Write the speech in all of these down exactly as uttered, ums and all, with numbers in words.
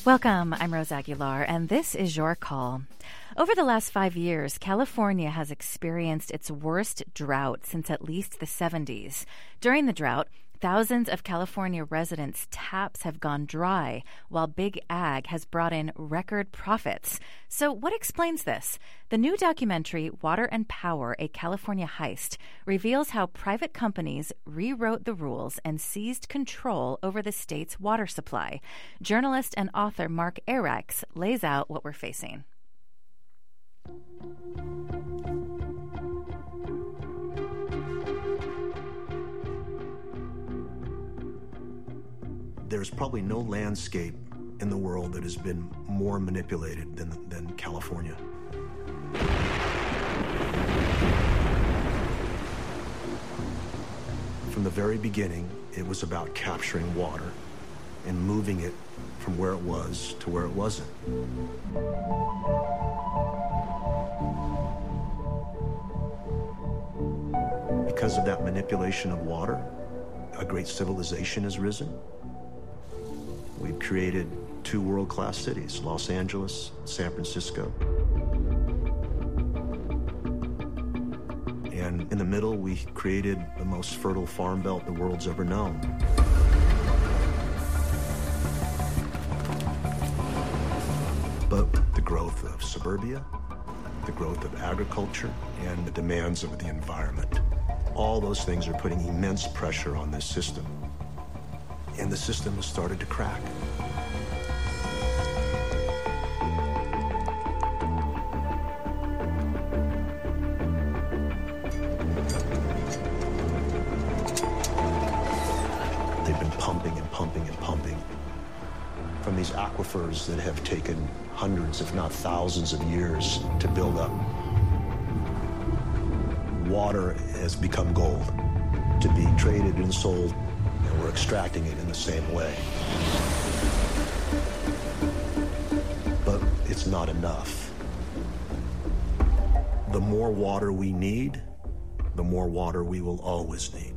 Welcome, I'm Rose Aguilar, and this is Your Call. Over the last five years, California has experienced its worst drought since at least the seventies. During the drought, thousands of California residents' taps have gone dry, while Big Ag has brought in record profits. So what explains this? The new documentary, Water and Power, A California Heist, reveals how private companies rewrote the rules and seized control over the state's water supply. Journalist and author Mark Arax lays out what we're facing. There's probably no landscape in the world that has been more manipulated than, than California. From the very beginning, it was about capturing water and moving it from where it was to where it wasn't. Because of that manipulation of water, a great civilization has risen. We've created two world-class cities, Los Angeles, San Francisco. And in the middle, we created the most fertile farm belt the world's ever known. But the growth of suburbia, the growth of agriculture, and the demands of the environment, all those things are putting immense pressure on this system. And the system has started to crack. They've been pumping and pumping and pumping from these aquifers that have taken hundreds, if not thousands of years to build up. Water has become gold to be traded and sold. We're extracting it in the same way. But it's not enough. The more water we need, the more water we will always need.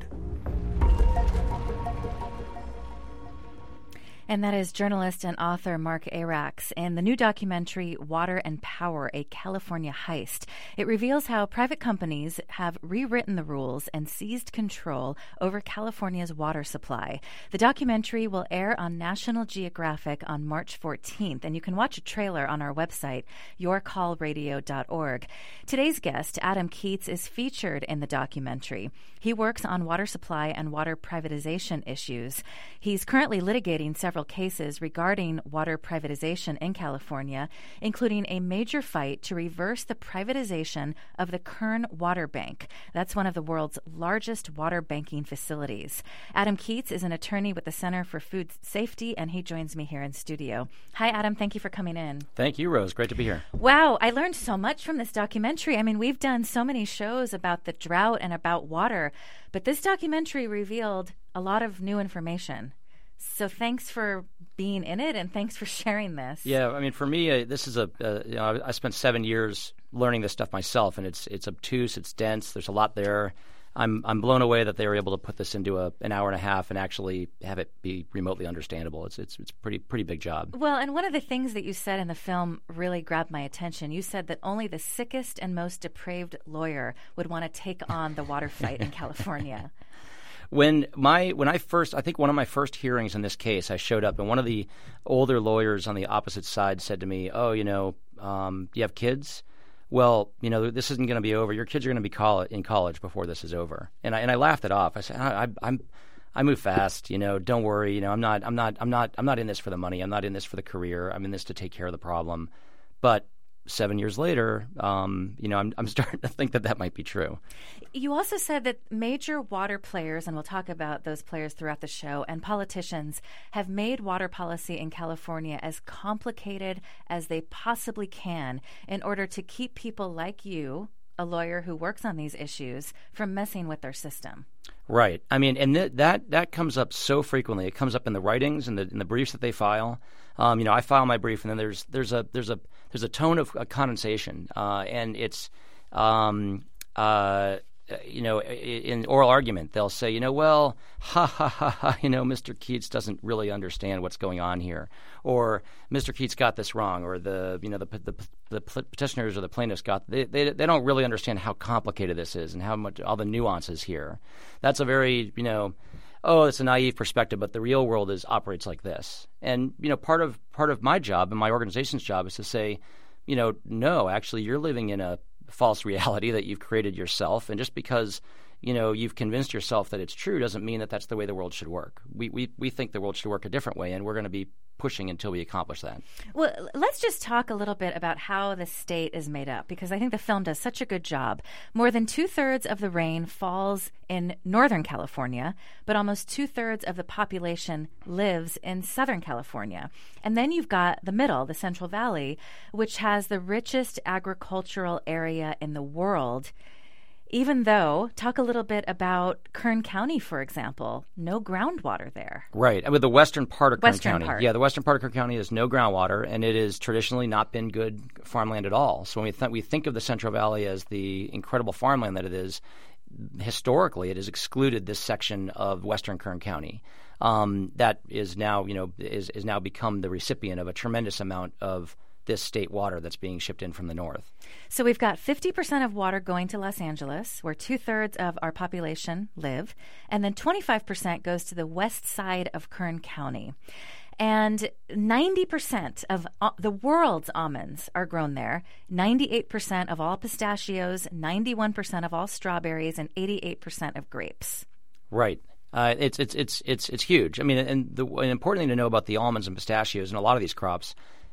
And that is journalist and author Mark Arax in the new documentary, Water and Power, A California Heist. It reveals how private companies have rewritten the rules and seized control over California's water supply. The documentary will air on National Geographic on March fourteenth, and you can watch a trailer on our website, your call radio dot org. Today's guest, Adam Keats, is featured in the documentary. He works on water supply and water privatization issues. He's currently litigating several cases regarding water privatization in California, including a major fight to reverse the privatization of the Kern Water Bank. That's one of the world's largest water banking facilities. Adam Keats is an attorney with the Center for Food Safety, and he joins me here in studio. Hi, Adam. Thank you for coming in. Thank you, Rose. Great to be here. Wow. I learned so much from this documentary. I mean, we've done so many shows about the drought and about water, but this documentary revealed a lot of new information. So thanks for being in it, and thanks for sharing this. Yeah, I mean, for me, uh, this is a uh, you know, I spent seven years learning this stuff myself, and it's it's obtuse, it's dense. There's a lot there. I'm I'm blown away that they were able to put this into a, an hour and a half and actually have it be remotely understandable. It's it's it's pretty pretty big job. Well, and one of the things that you said in the film really grabbed my attention. You said that only the sickest and most depraved lawyer would want to take on the water fight in California. When my when I first, I think one of my first hearings in this case, I showed up, and one of the older lawyers on the opposite side said to me, "Oh, you know, um, you have kids? Well, you know, this isn't going to be over. Your kids are going to be coll- in college before this is over." And I and I laughed it off. I said, I, I, "I'm I move fast. You know, don't worry. You know, I'm not I'm not I'm not I'm not in this for the money. I'm not in this for the career. I'm in this to take care of the problem." But seven years later, um, you know, I'm, I'm starting to think that that might be true. You also said that major water players, and we'll talk about those players throughout the show, and politicians have made water policy in California as complicated as they possibly can in order to keep people like you, a lawyer who works on these issues, from messing with their system. Right. I mean, and th- that that comes up so frequently. It comes up in the writings and the in the briefs that they file. Um, you know, I file my brief, and then there's there's a there's a there's a tone of uh, condensation, uh, and it's um, uh, you know, in oral argument, they'll say, you know, well, ha, ha, ha, ha, you know, Mister Keats doesn't really understand what's going on here. Or Mister Keats got this wrong. Or the, you know, the the, the petitioners or the plaintiffs got, they, they they don't really understand how complicated this is and how much, all the nuances here. That's a very, you know, oh, it's a naive perspective, but the real world is operates like this. And, you know, part of part of my job and my organization's job is to say, you know, no, actually, you're living in a false reality that you've created yourself, and just because you know you've convinced yourself that it's true doesn't mean that that's the way the world should work. We we we think the world should work a different way, and we're going to be pushing until we accomplish that. Well, let's just talk a little bit about how the state is made up, because I think the film does such a good job. More than two-thirds of the rain falls in Northern California, but almost two-thirds of the population lives in Southern California. And then you've got the middle, the Central Valley, which has the richest agricultural area in the world. Even though, talk a little bit about Kern County, for example. No groundwater there. Right. I mean, the western part of Kern western County. Part. Yeah, the western part of Kern County has no groundwater, and it has traditionally not been good farmland at all. So when we, th- we think of the Central Valley as the incredible farmland that it is, historically it has excluded this section of western Kern County. Um, that is now, you know, is, is now become the recipient of a tremendous amount of this state water that's being shipped in from the north. So we've got fifty percent of water going to Los Angeles, where two-thirds of our population live, and then twenty-five percent goes to the west side of Kern County. And ninety percent of uh, the world's almonds are grown there, ninety-eight percent of all pistachios, ninety-one percent of all strawberries, and eighty-eight percent of grapes. Right. Uh, it's it's it's it's it's huge. I mean, and the an important thing to know about the almonds and pistachios and a lot of these crops,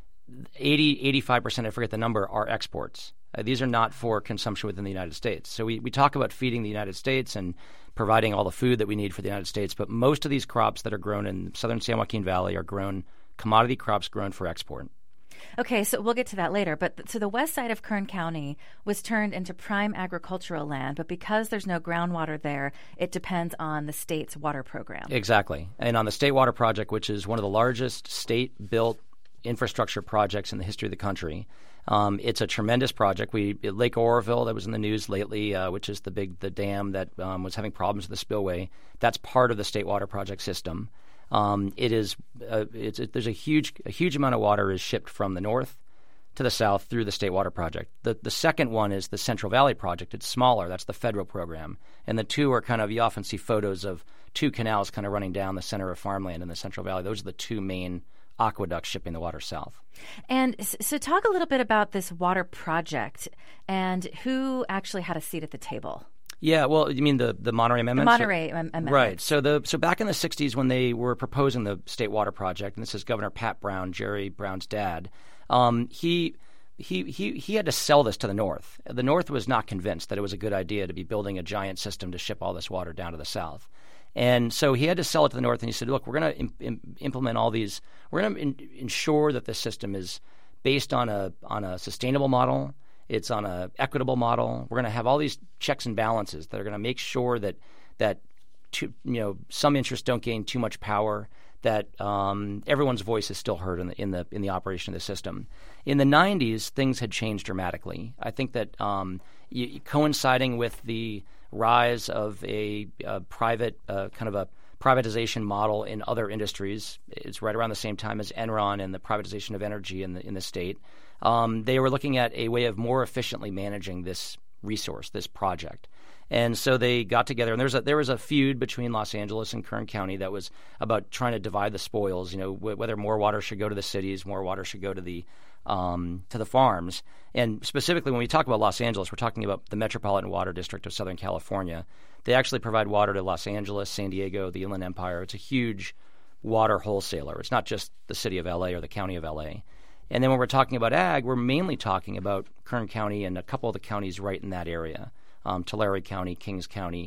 eighty, eighty-five percent, I forget the number, are exports. Uh, these are not for consumption within the United States. So we, we talk about feeding the United States and providing all the food that we need for the United States, but most of these crops that are grown in southern San Joaquin Valley are grown, commodity crops grown for export. Okay, so we'll get to that later. But th- so the west side of Kern County was turned into prime agricultural land, but because there's no groundwater there, it depends on the state's water program. Exactly. And on the State Water Project, which is one of the largest state-built infrastructure projects in the history of the country. Um, it's a tremendous project. We Lake Oroville, that was in the news lately, uh, which is the big the dam that um, was having problems with the spillway. That's part of the State Water Project system. Um, it is uh, it's it, there's a huge a huge amount of water is shipped from the north to the south through the State Water Project. The the second one is the Central Valley Project. It's smaller. That's the federal program. And the two are kind of, you often see photos of two canals kind of running down the center of farmland in the Central Valley. Those are the two main aqueducts shipping the water south. And so talk a little bit about this water project and who actually had a seat at the table. Yeah, well, you mean the, the Monterey Amendments? The Monterey so, Amendments. Right. So the so back in the sixties when they were proposing the State Water Project, and this is Governor Pat Brown, Jerry Brown's dad, um, he he he he had to sell this to the North. The North was not convinced that it was a good idea to be building a giant system to ship all this water down to the South. And so he had to sell it to the North, and he said, look, we're going to im- im- implement all these – we're going to in- ensure that this system is based on a on a sustainable model. It's on an equitable model. We're going to have all these checks and balances that are going to make sure that, that too, you know, some interests don't gain too much power, that um, everyone's voice is still heard in the, in, the, in the operation of the system. In the nineties, things had changed dramatically. I think that um, y- coinciding with the – rise of a, a private uh, kind of a privatization model in other industries. It's right around the same time as Enron and the privatization of energy in the in the state. Um, they were looking at a way of more efficiently managing this resource, this project. And so they got together, and there's a, there was a feud between Los Angeles and Kern County that was about trying to divide the spoils, you know, w- whether more water should go to the cities, more water should go to the um, to the farms. And specifically when we talk about Los Angeles, we're talking about the Metropolitan Water District of Southern California. They actually provide water to Los Angeles, San Diego, the Inland Empire. It's a huge water wholesaler. It's not just the city of L A or the county of L A. And then when we're talking about ag, we're mainly talking about Kern County and a couple of the counties right in that area. Um, Tulare County, Kings County,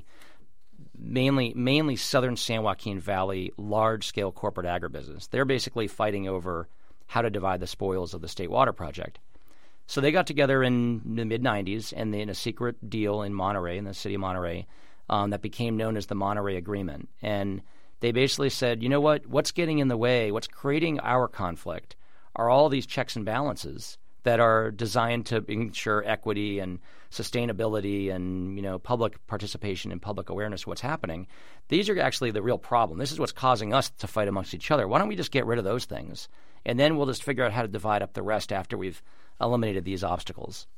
mainly mainly southern San Joaquin Valley, large-scale corporate agribusiness. They're basically fighting over how to divide the spoils of the State Water Project. So they got together in the mid-nineties and in a secret deal in Monterey, in the city of Monterey, um, that became known as the Monterey Agreement. And they basically said, you know what, what's getting in the way, what's creating our conflict are all these checks and balances that are designed to ensure equity and sustainability and, you know, public participation and public awareness of what's happening. These are actually the real problem. This is what's causing us to fight amongst each other. Why don't we just get rid of those things? And then we'll just figure out how to divide up the rest after we've eliminated these obstacles.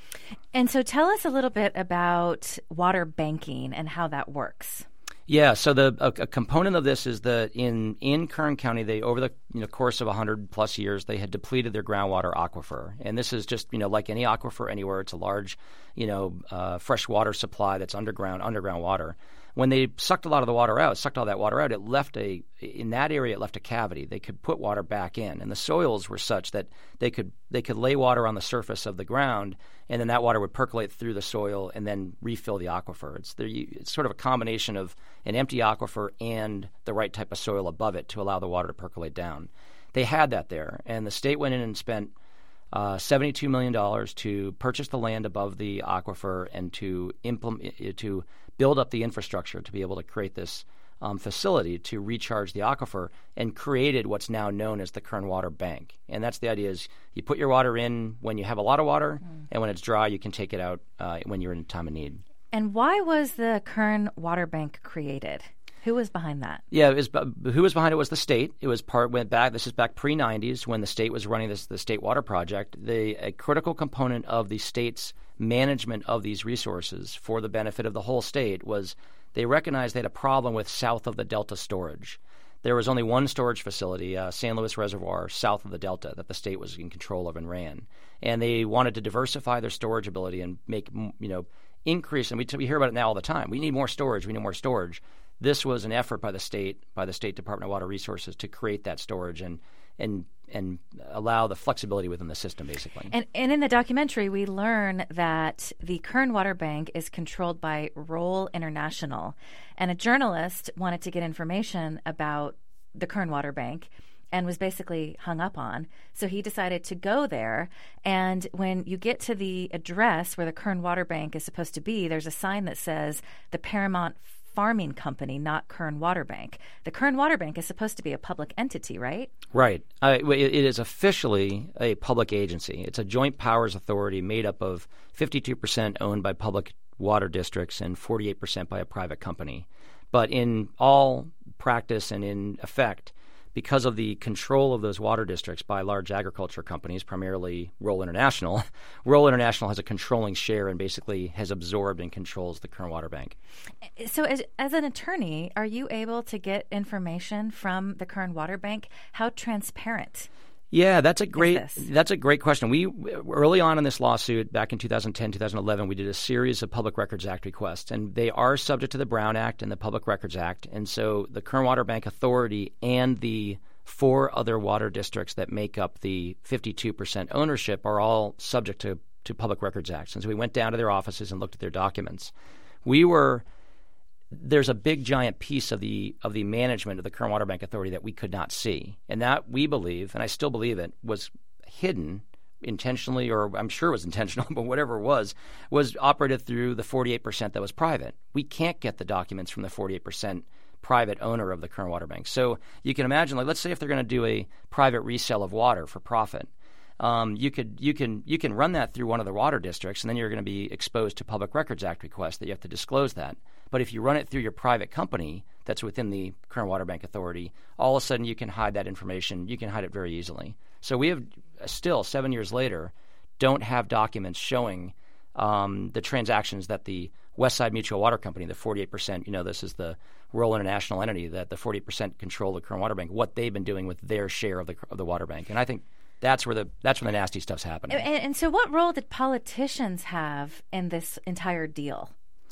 And so tell us a little bit about water banking and how that works. Yeah, so the a, a component of this is that in, in Kern County, they over the you know, course of one hundred plus years, they had depleted their groundwater aquifer. And this is just, you know, like any aquifer anywhere. It's a large, you know, uh, fresh water supply that's underground, underground water. When they sucked a lot of the water out, sucked all that water out, it left a in that area it left a cavity. They could put water back in, and the soils were such that they could they could lay water on the surface of the ground, and then that water would percolate through the soil and then refill the aquifer. It's there, it's sort of a combination of an empty aquifer and the right type of soil above it to allow the water to percolate down. They had that there, and the state went in and spent Uh, seventy-two million dollars to purchase the land above the aquifer and to implement to build up the infrastructure to be able to create this um, facility to recharge the aquifer, and created what's now known as the Kern Water Bank. And that's the idea: is you put your water in when you have a lot of water, mm. and when it's dry, you can take it out uh, when you're in time of need. And why was the Kern Water Bank created? Who was behind that? Yeah, it was, who was behind it was the state. It was part went back. This is back pre nineties when the state was running this the State Water Project. The a critical component of the state's management of these resources for the benefit of the whole state was they recognized they had a problem with south of the Delta storage. There was only one storage facility, uh, San Luis Reservoir, south of the Delta, that the state was in control of and ran, and they wanted to diversify their storage ability and make you know increase. And we we hear about it now all the time. We need more storage. We need more storage. This was an effort by the state, by the State Department of Water Resources, to create that storage and and and allow the flexibility within the system, basically. And, and in the documentary, we learn that the Kern Water Bank is controlled by Roll International, and a journalist wanted to get information about the Kern Water Bank and was basically hung up on. So he decided to go there, and when you get to the address where the Kern Water Bank is supposed to be, there's a sign that says the Paramount Farming Company, not Kern Water Bank. The Kern Water Bank is supposed to be a public entity, right? Right. Uh, it, it is officially a public agency. It's a joint powers authority made up of fifty-two percent owned by public water districts and forty-eight percent by a private company. But in all practice and in effect, because of the control of those water districts by large agriculture companies, primarily Roll International, Roll International has a controlling share and basically has absorbed and controls the Kern Water Bank. So as, as an attorney, are you able to get information from the Kern Water Bank? How transparent? Yeah, that's a great that's a great question. We early on in this lawsuit, back in two thousand ten, two thousand eleven, we did a series of Public Records Act requests, and they are subject to the Brown Act and the Public Records Act. And so the Kern Water Bank Authority and the four other water districts that make up the fifty-two percent ownership are all subject to, to Public Records Acts. And so we went down to their offices and looked at their documents. We were There's a big giant piece of the of the management of the Kern Water Bank Authority that we could not see. And that, we believe, and I still believe it, was hidden intentionally, or I'm sure it was intentional, but whatever it was, was operated through the forty-eight percent that was private. We can't get the documents from the forty-eight percent private owner of the Kern Water Bank. So you can imagine, like, let's say if they're going to do a private resale of water for profit, Um, you could you can you can run that through one of the water districts, and then you're going to be exposed to Public Records Act requests that you have to disclose that. But if you run it through your private company that's within the Kern Water Bank Authority, all of a sudden you can hide that information. You can hide it very easily. So we have still, seven years later, don't have documents showing um, the transactions that the Westside Mutual Water Company, the forty-eight percent, you know, this is the Roll International entity, that the forty percent control the Kern Water Bank, what they've been doing with their share of the of the water bank. And I think That's where the that's where the nasty stuff's happening. And, and so, what role did politicians have in this entire deal?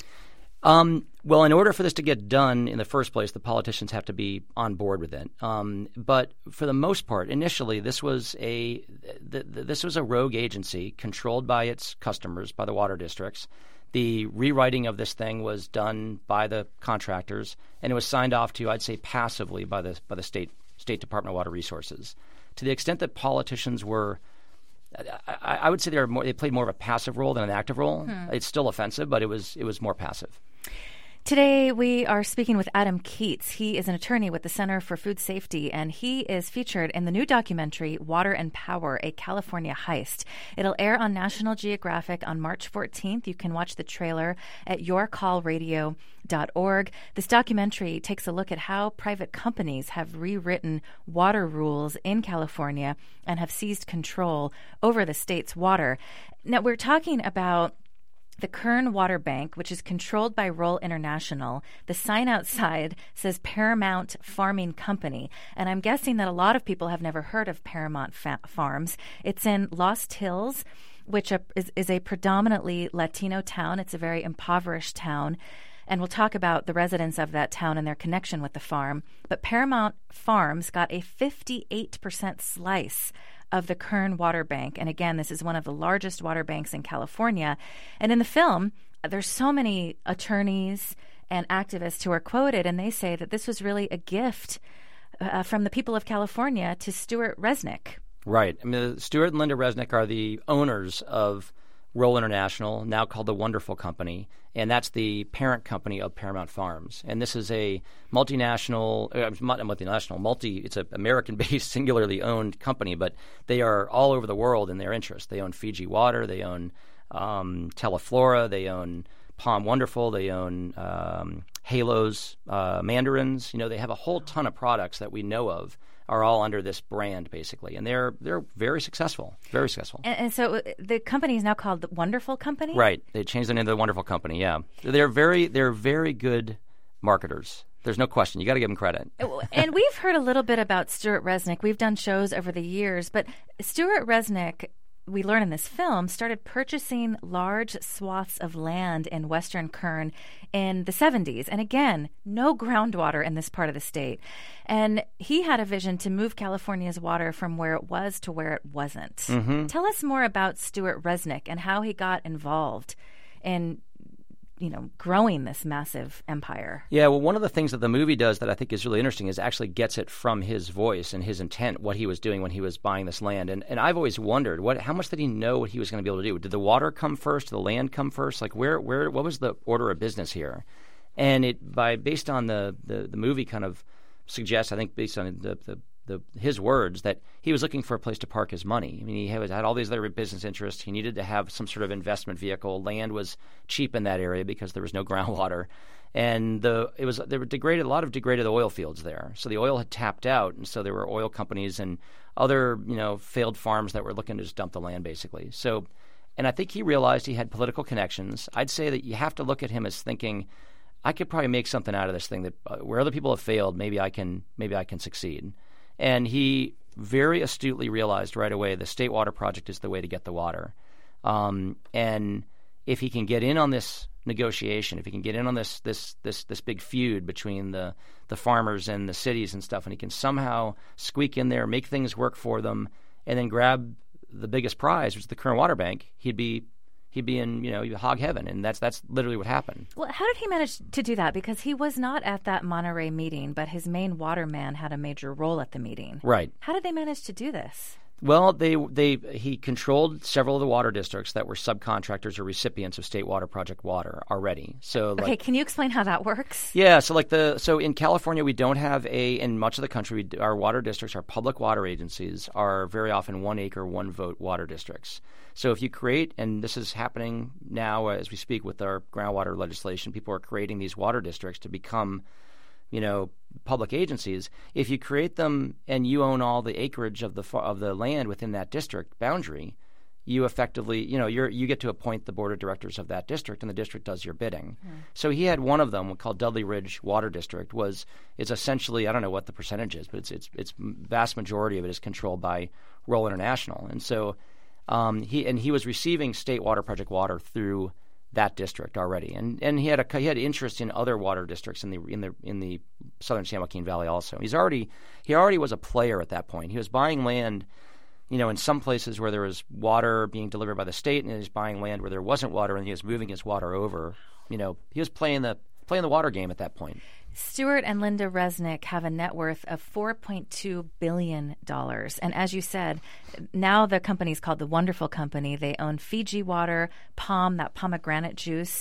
Um, well, in order for this to get done in the first place, the politicians have to be on board with it. Um, but for the most part, initially, this was a th- th- this was a rogue agency controlled by its customers, by the water districts. The rewriting of this thing was done by the contractors, and it was signed off to, I'd say, passively by the by the state State Department of Water Resources. To the extent that politicians were, I, I would say they were more, they played more of a passive role than an active role. Hmm. It's still offensive, but it was it was more passive. Today, we are speaking with Adam Keats. He is an attorney with the Center for Food Safety, and he is featured in the new documentary, Water and Power, A California Heist. It'll air on National Geographic on March fourteenth. You can watch the trailer at your call radio dot org. This documentary takes a look at how private companies have rewritten water rules in California and have seized control over the state's water. Now, we're talking about the Kern Water Bank, which is controlled by Roll International. The sign outside says Paramount Farming Company, and I'm guessing that a lot of people have never heard of Paramount fa- Farms. It's in Lost Hills, which is, is a predominantly Latino town. It's a very impoverished town, and we'll talk about the residents of that town and their connection with the farm. But Paramount Farms got a fifty-eight percent slice of the Kern Water Bank. And again, this is one of the largest water banks in California. And in the film, there's so many attorneys and activists who are quoted, and they say that this was really a gift uh, from the people of California to Stuart Resnick. Right. I mean, Stuart and Linda Resnick are the owners of Roll International, now called the Wonderful Company, and that's the parent company of Paramount Farms. And this is a multinational, uh, not multinational, multi, it's an American-based, singularly owned company, but they are all over the world in their interest. They own Fiji Water, they own um, Teleflora, they own Palm Wonderful, they own um, Halos, uh, Mandarins. You know, they have a whole ton of products that we know of are all under this brand, basically. And they're they're very successful, very successful. And, and so the company is now called the Wonderful Company? Right. They changed the name to the Wonderful Company, yeah. They're very they're very good marketers. There's no question. You got to give them credit. And we've heard a little bit about Stuart Resnick. We've done shows over the years, but Stuart Resnick, we learn in this film, started purchasing large swaths of land in Western Kern in the seventies. And again, no groundwater in this part of the state. And he had a vision to move California's water from where it was to where it wasn't. Mm-hmm. Tell us more about Stuart Resnick and how he got involved in, you know, growing this massive empire. Yeah, well, one of the things that the movie does that I think is really interesting is actually gets it from his voice and his intent, what he was doing when he was buying this land. And and I've always wondered, what how much did he know what he was going to be able to do? Did the water come first? Did the land come first? Like, where where what was the order of business here? And it by based on the the, the movie kind of suggests, I think, based on the the The, his words, that he was looking for a place to park his money. I mean, he had, had all these other business interests. He needed to have some sort of investment vehicle. Land was cheap in that area because there was no groundwater, and the it was there were degraded a lot of degraded oil fields there. So the oil had tapped out, and so there were oil companies and other you know failed farms that were looking to just dump the land basically. So, and I think he realized he had political connections. I'd say that you have to look at him as thinking, I could probably make something out of this thing that uh, where other people have failed, maybe I can maybe I can succeed. And he very astutely realized right away the State Water Project is the way to get the water. Um, and if he can get in on this negotiation, if he can get in on this this this this big feud between the, the farmers and the cities and stuff, and he can somehow squeak in there, make things work for them, and then grab the biggest prize, which is the Kern Water Bank, he'd be he'd be in, you know, hog heaven. And that's that's literally what happened. Well, how did he manage to do that? Because he was not at that Monterey meeting, but his main waterman had a major role at the meeting. Right. How did they manage to do this? Well, they they he controlled several of the water districts that were subcontractors or recipients of State Water Project water already. So, like, okay, can you explain how that works? Yeah, so like the so in California we don't have a in much of the country we, our water districts, our public water agencies are very often one acre, one vote water districts. So if you create, and this is happening now as we speak with our groundwater legislation, people are creating these water districts to become, you know, public agencies. If you create them and you own all the acreage of the of the land within that district boundary, you effectively, you know, you're you get to appoint the board of directors of that district, and the district does your bidding. Mm. So he had one of them called Dudley Ridge Water District. Was is essentially, I don't know what the percentage is, but it's it's it's vast majority of it is controlled by Roll International, and so um, he and he was receiving State Water Project water through that district already, and and he had a he had interest in other water districts in the in the in the southern San Joaquin Valley also. He's already he already was a player at that point. He was buying land, you know, in some places where there was water being delivered by the state, and he was buying land where there wasn't water, and he was moving his water over. You know, he was playing the playing the water game at that point. Stuart and Linda Resnick have a net worth of four point two billion dollars. And as you said, now the company's called the Wonderful Company. They own Fiji Water, Palm, that pomegranate juice.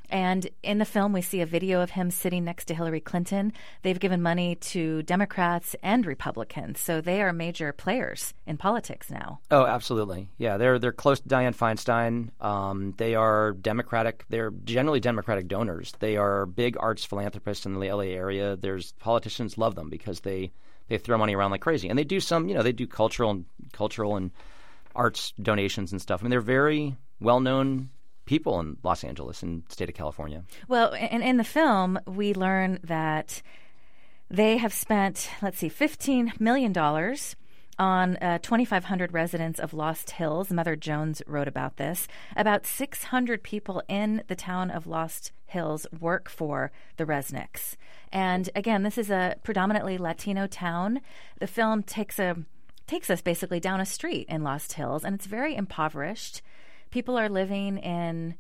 And in the film, we see a video of him sitting next to Hillary Clinton. They've given money to Democrats and Republicans, so they are major players in politics now. Oh, absolutely. Yeah, they're they're close to Dianne Feinstein. Um, they are Democratic. They're generally Democratic donors. They are big arts philanthropists in the L A area. There's politicians love them because they, they throw money around like crazy, and they do some. You know, they do cultural and cultural and arts donations and stuff. I mean, they're very well known people in Los Angeles and state of California. Well, in, in the film, we learn that they have spent, let's see, fifteen million dollars on uh, twenty-five hundred residents of Lost Hills. Mother Jones wrote about this. About six hundred people in the town of Lost Hills work for the Resnicks. And again, this is a predominantly Latino town. The film takes a takes us basically down a street in Lost Hills, and it's very impoverished. People are living in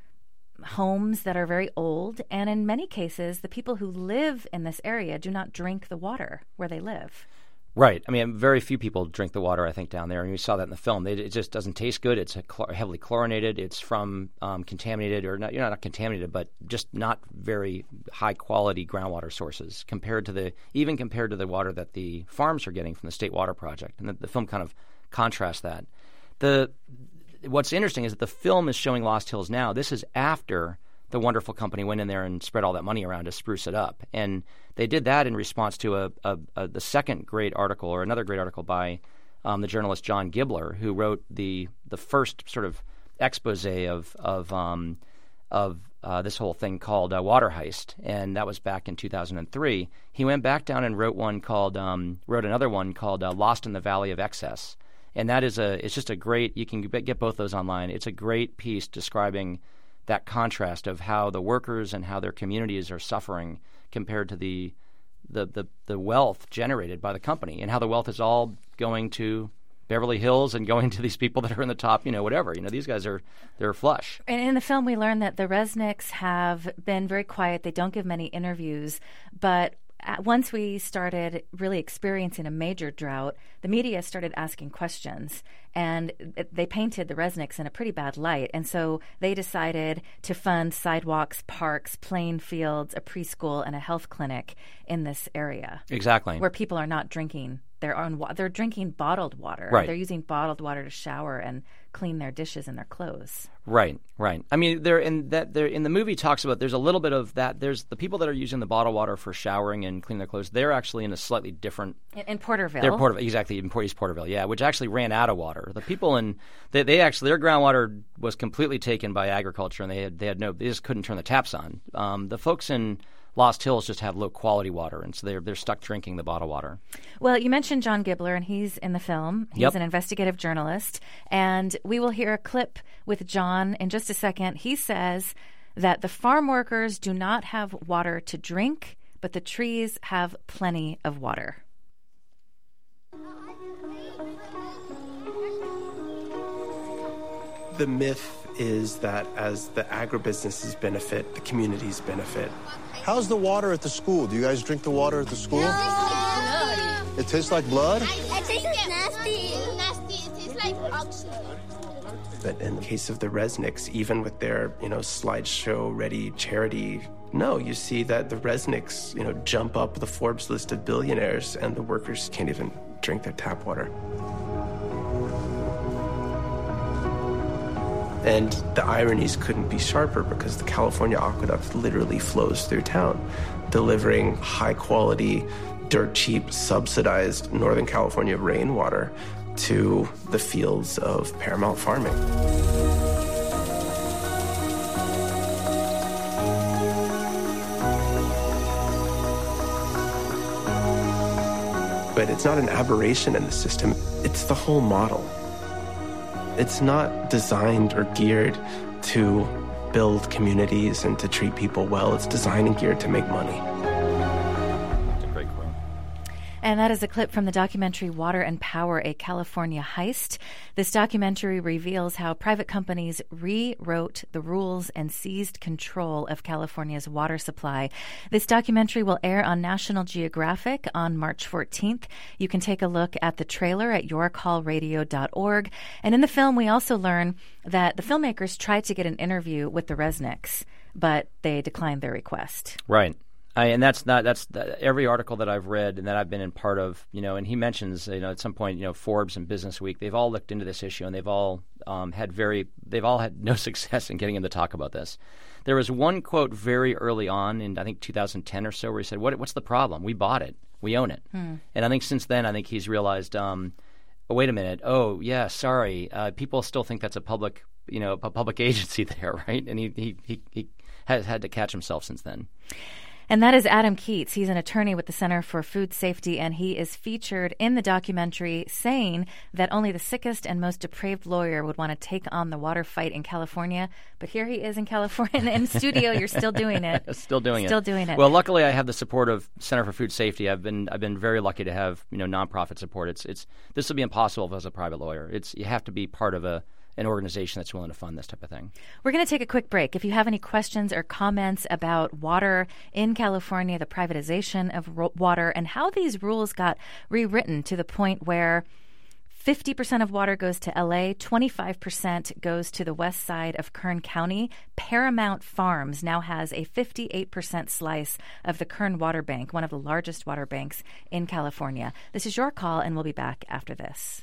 homes that are very old, and in many cases, the people who live in this area do not drink the water where they live. Right. I mean, very few people drink the water, I think, down there, and we saw that in the film. It, it just doesn't taste good. It's a cl- heavily chlorinated. It's from um, contaminated, or not, you're not contaminated, but just not very high-quality groundwater sources compared to the, even compared to the water that the farms are getting from the State Water Project. And the, the film kind of contrasts that. The What's interesting is that the film is showing Lost Hills now. This is after the wonderful company went in there and spread all that money around to spruce it up. And they did that in response to a, a, a the second great article, or another great article by um, the journalist John Gibler, who wrote the the first sort of expose of of um, of uh, this whole thing called uh, Water Heist, and that was back in two thousand three. He went back down and wrote one called um, wrote another one called uh, Lost in the Valley of Excess. And that is a, it's just a great, you can get both those online. It's a great piece describing that contrast of how the workers and how their communities are suffering compared to the, the, the, the wealth generated by the company, and how the wealth is all going to Beverly Hills and going to these people that are in the top, you know, whatever. You know, these guys are, they're flush. And in the film, we learn that the Resnicks have been very quiet. They don't give many interviews, but once we started really experiencing a major drought, the media started asking questions, and they painted the Resnicks in a pretty bad light. And so they decided to fund sidewalks, parks, playing fields, a preschool, and a health clinic in this area. Exactly. Where people are not drinking their own water. They're drinking bottled water. Right. They're using bottled water to shower and clean their dishes and their clothes. Right, right. I mean, there in that there in the movie talks about, there's a little bit of that. There's the people that are using the bottled water for showering and cleaning their clothes. They're actually in a slightly different. In, in Porterville. They're Porterville, exactly, in Port East Porterville, yeah, which actually ran out of water. The people in they, they actually their groundwater was completely taken by agriculture, and they had they had no they just couldn't turn the taps on. Um, the folks in Lost Hills just have low quality water, and so they're they're stuck drinking the bottled water. Well, you mentioned John Gibler, and he's in the film. He's yep. an investigative journalist, and we will hear a clip with John in just a second. He says that the farm workers do not have water to drink, but the trees have plenty of water. The myth is that as the agribusinesses benefit, the communities benefit. How's the water at the school? Do you guys drink the water at the school? No. It tastes like blood? It tastes nasty. Nasty. It tastes like oxygen. But in the case of the Resnicks, even with their, you know, slideshow-ready charity, no, you see that the Resnicks, you know, jump up the Forbes list of billionaires, and the workers can't even drink their tap water. And the ironies couldn't be sharper, because the California Aqueduct literally flows through town, delivering high-quality, dirt-cheap, subsidized Northern California rainwater to the fields of Paramount Farming. But it's not an aberration in the system, it's the whole model. It's not designed or geared to build communities and to treat people well. It's designed and geared to make money. That's a great quote. And that is a clip from the documentary Water and Power, a California Heist. This documentary reveals how private companies rewrote the rules and seized control of California's water supply. This documentary will air on National Geographic on March fourteenth. You can take a look at the trailer at your call radio dot org. And in the film, we also learn that the filmmakers tried to get an interview with the Resnicks, but they declined their request. Right. I, and that's not that's the, every article that I've read and that I've been in part of, you know, and he mentions, you know, at some point, you know, Forbes and Business Week, they've all looked into this issue and they've all um, had very, they've all had no success in getting him to talk about this. There was one quote very early on in, I think, two thousand ten or so where he said, what, what's the problem? We bought it. We own it. Hmm. And I think since then, I think he's realized, um, oh, wait a minute. Oh, yeah, sorry. Uh, people still think that's a public, you know, a public agency there, right? And he, he, he, he has had to catch himself since then. And that is Adam Keats. He's an attorney with the Center for Food Safety, and he is featured in the documentary saying that only the sickest and most depraved lawyer would want to take on the water fight in California. But here he is in California in studio. You're still doing it. Still doing still it. Still doing it. Well, luckily, I have the support of Center for Food Safety. I've been I've been very lucky to have, you know, nonprofit support. It's it's this would be impossible as a private lawyer. It's you have to be part of a an organization that's willing to fund this type of thing. We're going to take a quick break. If you have any questions or comments about water in California, the privatization of ro- water, and how these rules got rewritten to the point where fifty percent of water goes to L A, twenty-five percent goes to the west side of Kern County. Paramount Farms now has a fifty-eight percent slice of the Kern Water Bank, one of the largest water banks in California. This is Your Call, and we'll be back after this.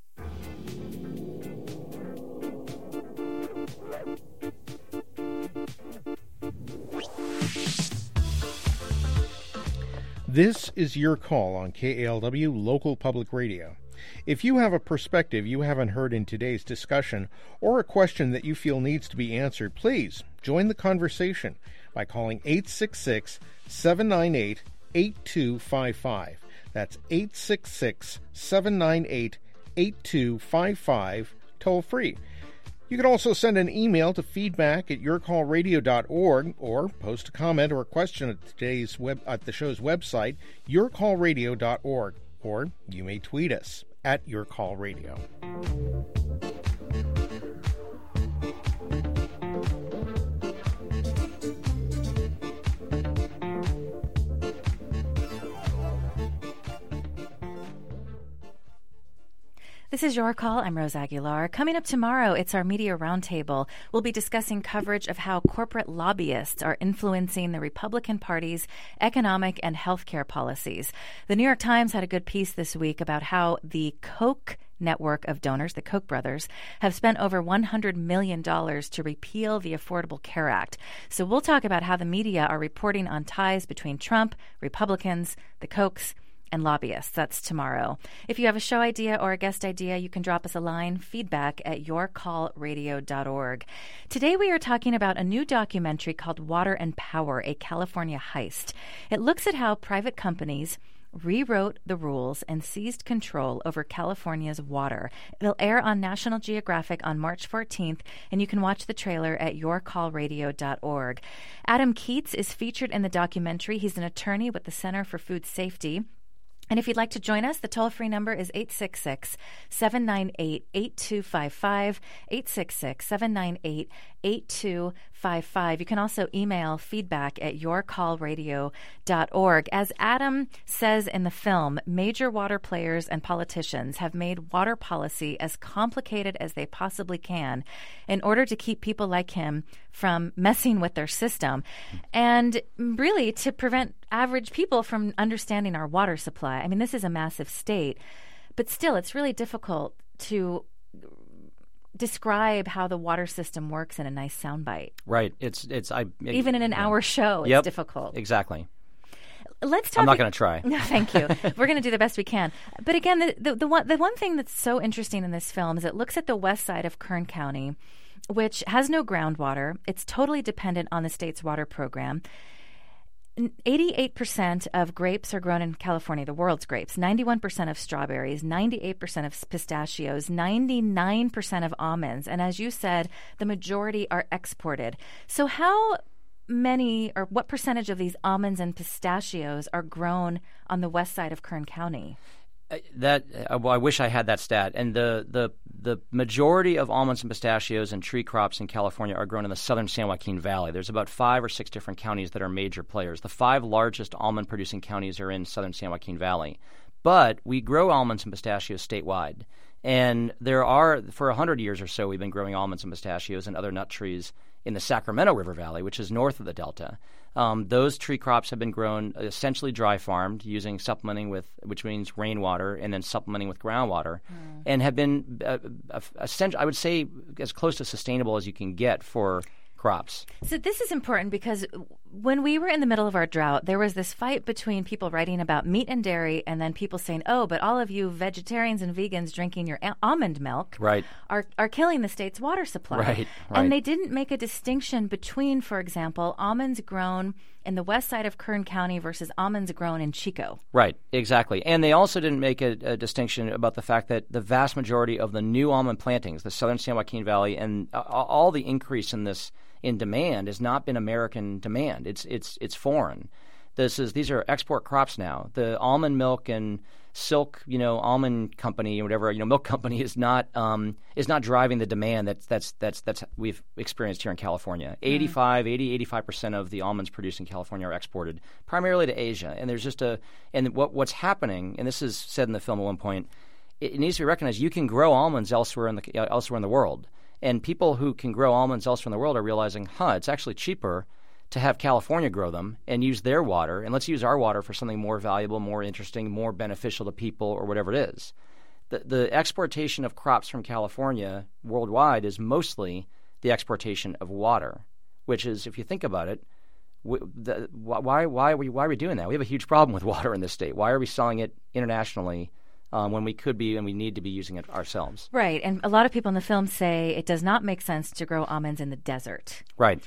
This is Your Call on K A L W Local Public Radio. If you have a perspective you haven't heard in today's discussion or a question that you feel needs to be answered, please join the conversation by calling eight six six, seven nine eight, eight two five five. That's eight six six, seven nine eight, eight two five five, toll free. You can also send an email to feedback at your call radio dot org or post a comment or a question at today's web at the show's website, your call radio dot org, or you may tweet us at YourCallRadio. This is Your Call. I'm Rose Aguilar. Coming up tomorrow, it's our Media Roundtable. We'll be discussing coverage of how corporate lobbyists are influencing the Republican Party's economic and healthcare policies. The New York Times had a good piece this week about how the Koch network of donors, the Koch brothers, have spent over one hundred million dollars to repeal the Affordable Care Act. So we'll talk about how the media are reporting on ties between Trump, Republicans, the Kochs, and lobbyists. That's tomorrow. If you have a show idea or a guest idea, you can drop us a line, feedback at your call radio dot org. Today we are talking about a new documentary called Water and Power, a California Heist. It looks at how private companies rewrote the rules and seized control over California's water. It'll air on National Geographic on March fourteenth, and you can watch the trailer at your call radio dot org. Adam Keats is featured in the documentary. He's an attorney with the Center for Food Safety. And if you'd like to join us, the toll-free number is eight six six, seven nine eight, eight two five five, eight six six, seven nine eight, eight two five five. You can also email feedback at your call radio dot org. As Adam says in the film, major water players and politicians have made water policy as complicated as they possibly can in order to keep people like him from messing with their system and really to prevent average people from understanding our water supply. I mean, this is a massive state, but still, it's really difficult to describe how the water system works in a nice soundbite. Right. It's it's I it, even in an yeah. hour show, it's yep. difficult. Exactly. Let's talk. I'm not going to try. No, thank you. We're going to do the best we can. But again, the, the the one the one thing that's so interesting in this film is it looks at the west side of Kern County, which has no groundwater. It's totally dependent on the state's water program. eighty-eight percent of grapes are grown in California, the world's grapes, ninety-one percent of strawberries, ninety-eight percent of pistachios, ninety-nine percent of almonds, and as you said, the majority are exported. So how many or what percentage of these almonds and pistachios are grown on the west side of Kern County? Uh, that uh, well, I wish I had that stat. And the, the the majority of almonds and pistachios and tree crops in California are grown in the southern San Joaquin Valley. There's about five or six different counties that are major players. The five largest almond-producing counties are in southern San Joaquin Valley. But we grow almonds and pistachios statewide. And there are, for one hundred years or so, we've been growing almonds and pistachios and other nut trees in the Sacramento River Valley, which is north of the Delta. Um, those tree crops have been grown essentially dry farmed, using supplementing with, which means rainwater, and then supplementing with groundwater, mm. and have been, uh, uh, essentially, I would say, as close to sustainable as you can get for crops. So this is important because when we were in the middle of our drought, there was this fight between people writing about meat and dairy and then people saying, oh, but all of you vegetarians and vegans drinking your a- almond milk right. are, are killing the state's water supply. Right, right. And they didn't make a distinction between, for example, almonds grown in the west side of Kern County versus almonds grown in Chico. Right, exactly. And they also didn't make a, a distinction about the fact that the vast majority of the new almond plantings, the southern San Joaquin Valley, and uh, all the increase in this in demand has not been American demand. It's it's it's foreign. This is these are export crops now. The almond milk and silk, you know, almond company or whatever, you know, milk company is not um, is not driving the demand that's that's that's that's we've experienced here in California. Mm. eighty-five, eighty, eighty-five percent of the almonds produced in California are exported primarily to Asia. And there's just a and what what's happening, and this is said in the film at one point, it, it needs to be recognized you can grow almonds elsewhere in the uh, elsewhere in the world. And people who can grow almonds elsewhere in the world are realizing, huh, it's actually cheaper to have California grow them and use their water, and let's use our water for something more valuable, more interesting, more beneficial to people or whatever it is. The, the exportation of crops from California worldwide is mostly the exportation of water, which is, if you think about it, w- the, why, why, are we, why are we doing that? We have a huge problem with water in this state. Why are we selling it internationally Um, when we could be and we need to be using it ourselves? Right. And a lot of people in the film say it does not make sense to grow almonds in the desert. Right.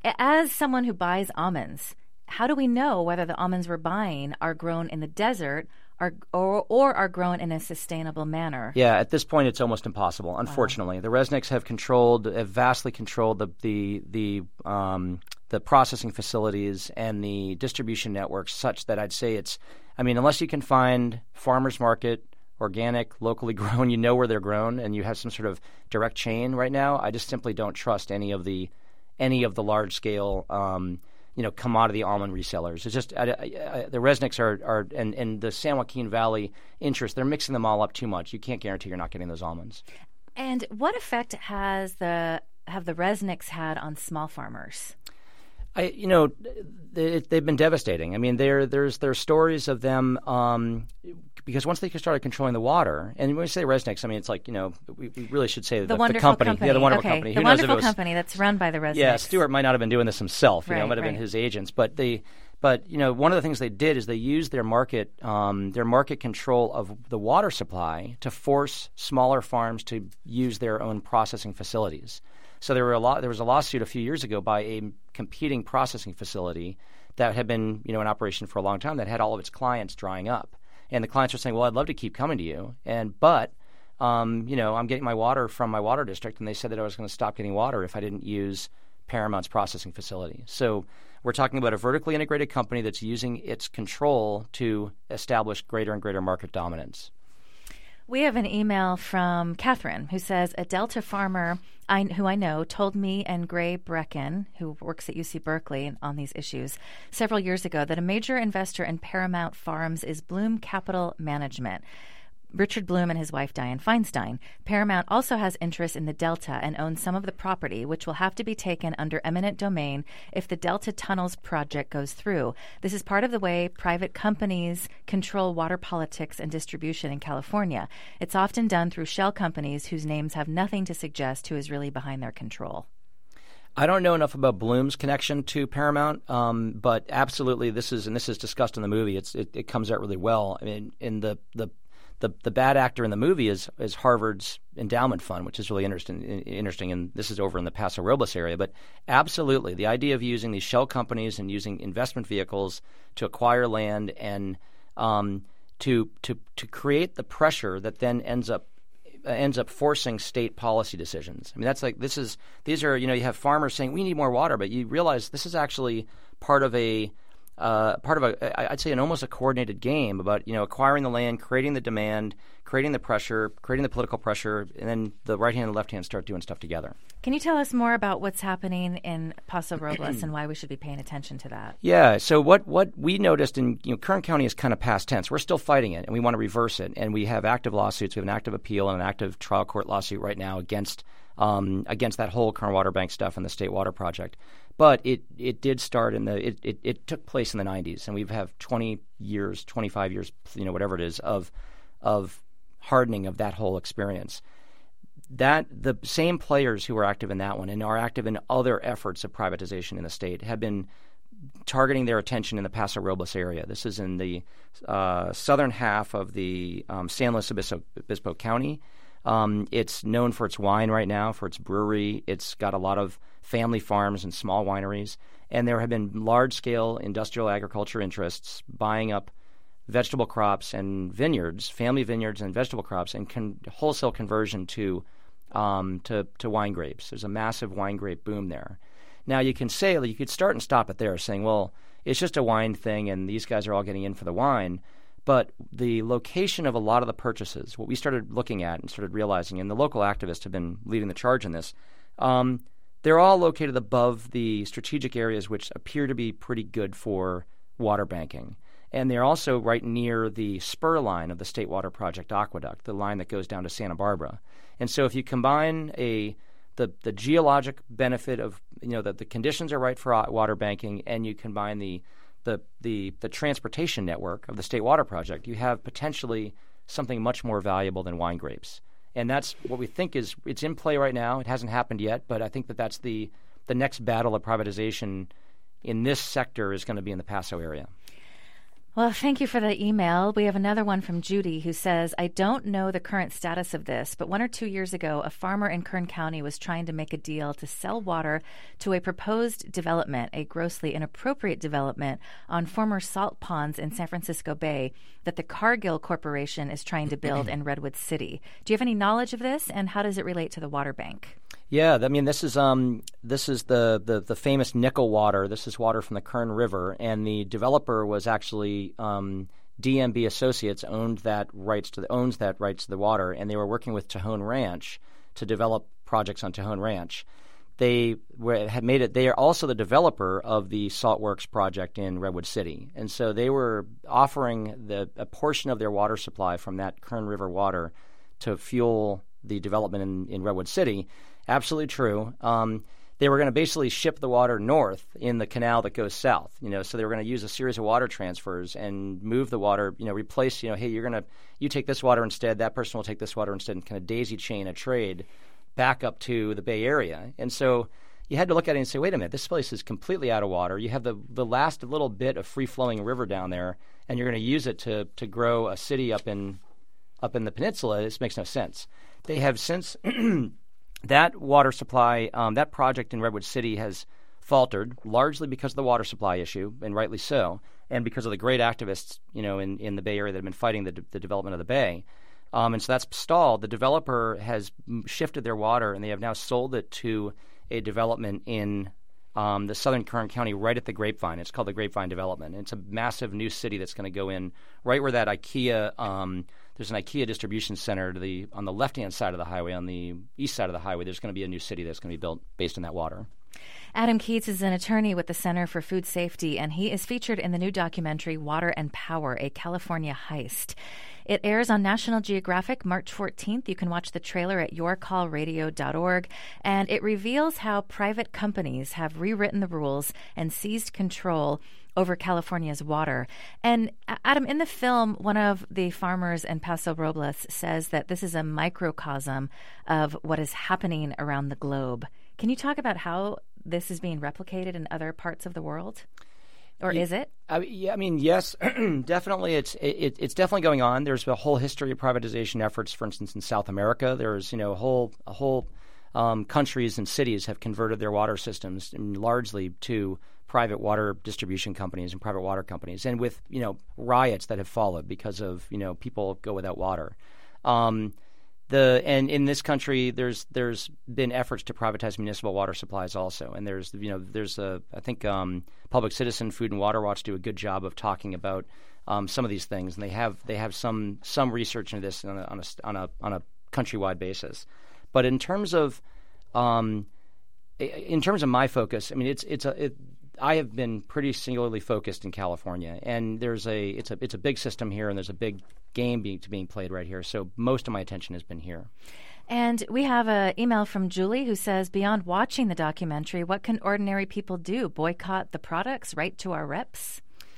As someone who buys almonds, how do we know whether the almonds we're buying are grown in the desert or, or, or are grown in a sustainable manner? Yeah, at this point it's almost impossible, unfortunately. Wow. The Resnicks have controlled, have vastly controlled the the the, um, the processing facilities and the distribution networks such that I'd say it's, I mean, unless you can find farmers market, organic, locally grown, you know where they're grown, and you have some sort of direct chain right now, I just simply don't trust any of the any of the large scale, um, you know, commodity almond resellers. It's just I, I, I, the Resnicks are are and, and the San Joaquin Valley interest, they're mixing them all up too much. You can't guarantee you're not getting those almonds. And what effect has the have the Resnicks had on small farmers? I, you know, they, they've been devastating. I mean, there, there's, there's stories of them um, because once they started controlling the water, and when we say Resnicks, I mean, it's like, you know, we, we really should say the, the, wonderful the company. company. Yeah, the wonderful okay. company. The Who wonderful knows if it was, company that's run by the Resnicks. Yeah, Stewart might not have been doing this himself. You right, know, it might have right. been his agents. But they, but you know, one of the things they did is they used their market, um, their market control of the water supply to force smaller farms to use their own processing facilities. So there were a lot. There was a lawsuit a few years ago by a competing processing facility that had been, you know, in operation for a long time that had all of its clients drying up, and the clients were saying, "Well, I'd love to keep coming to you, and but, um, you know, I'm getting my water from my water district, and they said that I was going to stop getting water if I didn't use Paramount's processing facility." So we're talking about a vertically integrated company that's using its control to establish greater and greater market dominance. We have an email from Catherine who says, a Delta farmer I, who I know told me and Gray Brecken, who works at U C Berkeley on these issues, several years ago that a major investor in Paramount Farms is Bloom Capital Management. Richard Bloom and his wife Diane Feinstein. Paramount also has interest in the Delta and owns some of the property, which will have to be taken under eminent domain if the Delta Tunnels project goes through. This is part of the way private companies control water politics and distribution in California. It's often done through shell companies whose names have nothing to suggest who is really behind their control. I don't know enough about Bloom's connection to Paramount, um, but absolutely this is, and this is discussed in the movie, it's, it, it comes out really well. I mean, in the, the The the bad actor in the movie is is Harvard's endowment fund, which is really interesting. Interesting, and this is over in the Paso Robles area. But absolutely, the idea of using these shell companies and using investment vehicles to acquire land and um, to to to create the pressure that then ends up ends up forcing state policy decisions. I mean, that's like this is these are you know you have farmers saying we need more water, but you realize this is actually part of a uh, part of a I'd say an almost a coordinated game about you know acquiring the land, creating the demand, creating the pressure, creating the political pressure, and then the right hand and left hand start doing stuff together. Can you tell us more about what's happening in Paso Robles and why we should be paying attention to that? Yeah. So what, what we noticed in you know, Kern County is kind of past tense. We're still fighting it, and we want to reverse it. And we have active lawsuits. We have an active appeal and an active trial court lawsuit right now against um, against that whole Kern Water Bank stuff and the State Water Project. But it, it did start in the it, it, it took place in the nineties, and we have twenty years, twenty-five years, you know, whatever it is, of of hardening of that whole experience. That the same players who were active in that one and are active in other efforts of privatization in the state have been targeting their attention in the Paso Robles area. This is in the uh, southern half of the um, San Luis Obispo, Obispo County. Um, it's known for its wine right now, for its brewery. It's got a lot of family farms and small wineries. And there have been large-scale industrial agriculture interests buying up vegetable crops and vineyards, family vineyards and vegetable crops, and con- wholesale conversion to Um, to, to wine grapes. There's a massive wine grape boom there. Now, you can say, you could start and stop it there, saying, well, it's just a wine thing and these guys are all getting in for the wine. But the location of a lot of the purchases, what we started looking at and started realizing, and the local activists have been leading the charge in this, um, they're all located above the strategic areas which appear to be pretty good for water banking. And they're also right near the spur line of the State Water Project aqueduct, the line that goes down to Santa Barbara. And so if you combine a the, the geologic benefit of, you know, that the conditions are right for water banking, and you combine the, the the the transportation network of the State Water Project, you have potentially something much more valuable than wine grapes. And that's what we think is it's in play right now. It hasn't happened yet, but I think that that's the the next battle of privatization in this sector is going to be in the Paso area. Well, thank you for the email. We have another one from Judy who says, I don't know the current status of this, but one or two years ago, a farmer in Kern County was trying to make a deal to sell water to a proposed development, a grossly inappropriate development on former salt ponds in San Francisco Bay that the Cargill Corporation is trying to build in Redwood City. Do you have any knowledge of this, and how does it relate to the water bank? Yeah, I mean, this is um, this is the, the, the famous nickel water. This is water from the Kern River, and the developer was actually um, D M B Associates owned that rights to the, owns that rights to the water, and they were working with Tejon Ranch to develop projects on Tejon Ranch. They were, had made it. They are also the developer of the Saltworks project in Redwood City, and so they were offering the a portion of their water supply from that Kern River water to fuel the development in, in Redwood City. Absolutely true. Um, they were going to basically ship the water north in the canal that goes south. You know, so they were going to use a series of water transfers and move the water. You know, replace. You know, hey, you're going to you take this water instead. That person will take this water instead, and kind of daisy chain a trade back up to the Bay Area. And so you had to look at it and say, wait a minute, this place is completely out of water. You have the the last little bit of free flowing river down there, and you're going to use it to to grow a city up in up in the peninsula. This makes no sense. They have since. That water supply, um, that project in Redwood City has faltered largely because of the water supply issue, and rightly so, and because of the great activists, you know, in, in the Bay Area that have been fighting the, de- the development of the Bay. Um, and so that's stalled. The developer has shifted their water, and they have now sold it to a development in um, the southern Kern County right at the Grapevine. It's called the Grapevine Development. And it's a massive new city that's going to go in right where that IKEA um, – there's an IKEA distribution center to the on the left-hand side of the highway. On the east side of the highway, there's going to be a new city that's going to be built based on that water. Adam Keats is an attorney with the Center for Food Safety, and he is featured in the new documentary Water and Power, A California Heist. It airs on National Geographic March fourteenth. You can watch the trailer at your call radio dot org, and it reveals how private companies have rewritten the rules and seized control over California's water. And Adam, in the film, one of the farmers in Paso Robles says that this is a microcosm of what is happening around the globe. Can you talk about how this is being replicated in other parts of the world? Or is it? I, yeah, I mean, yes, definitely. It's it, it's definitely going on. There's a whole history of privatization efforts. For instance, in South America, there's you know a whole a whole um, countries and cities have converted their water systems largely to private water distribution companies and private water companies, and with you know riots that have followed because of you know people go without water. Um, The and in this country, there's there's been efforts to privatize municipal water supplies also, and there's you know there's a I think um, Public Citizen, Food and Water Watch do a good job of talking about um, some of these things, and they have they have some some research into this on a on a on a, on a countrywide basis. But in terms of um, in terms of my focus, I mean it's it's a it, I have been pretty singularly focused in California, and there's a it's a it's a big system here, and there's a big game being being played right here. So most of my attention has been here. And we have an email from Julie who says, beyond watching the documentary, what can ordinary people do? Boycott the products, write to our reps?